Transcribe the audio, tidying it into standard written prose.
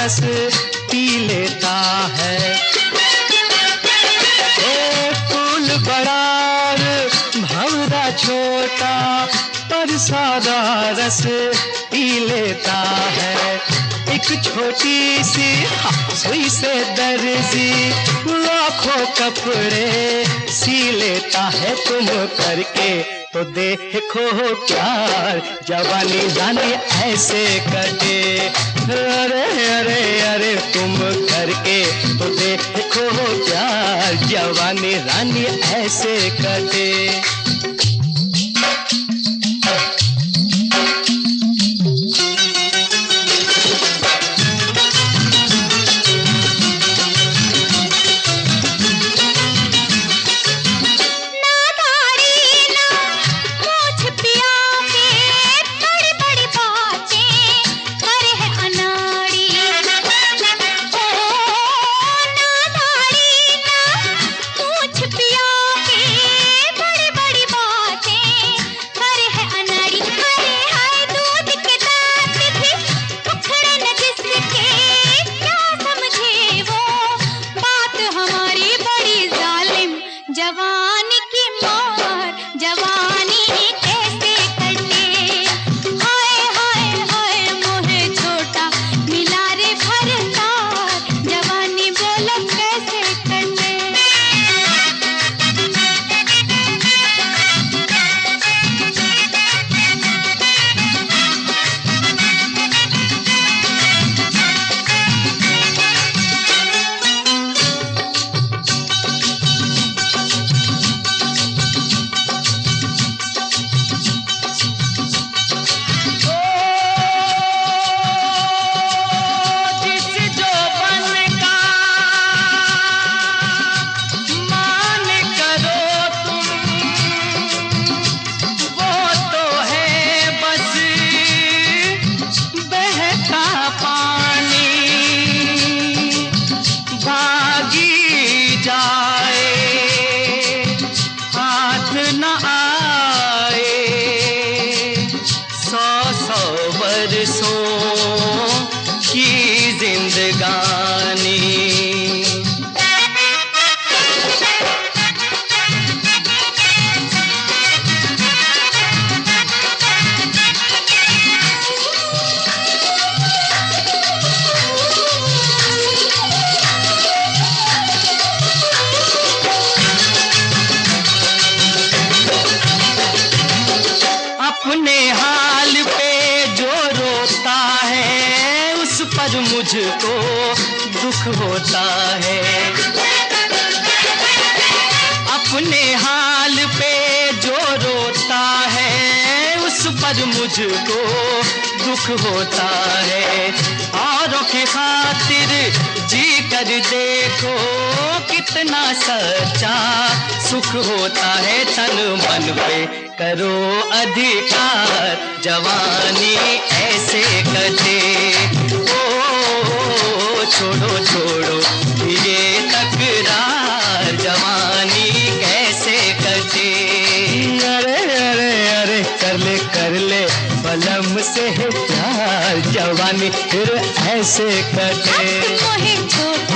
रस पी लेता है। फूल बड़ा भंवरा छोटा पर सारा रस पी लेता है। एक छोटी सी सुई से दर्जी लाखों कपड़े सी लेता है। तुम करके तो देखो प्यार जवानी रानी ऐसे कटे। अरे अरे अरे तुम करके तो देखो प्यार जवानी रानी ऐसे कटे। जवानी की मार जवानी कैसे कटे। हाय हाय हाय मोहे छोटा मिला रे भरतार जवानी बोलो कैसे कटे। की जिंदगानी अपने हाल पे जो रोता है उस पर मुझको दुख होता है। अपने हाल पे जो रोता है उस पर मुझको दुख होता है। औरों की खातिर जी कर देखो कितना सच्चा सुख होता है। तन मन पे करो अधिकार जवानी ऐसे कटे। ओ छोड़ो छोड़ो ये तकरार जवानी कैसे कटे। अरे अरे अरे कर ले बलम से प्यार जवानी फिर ऐसे कटे। मोहे छोटा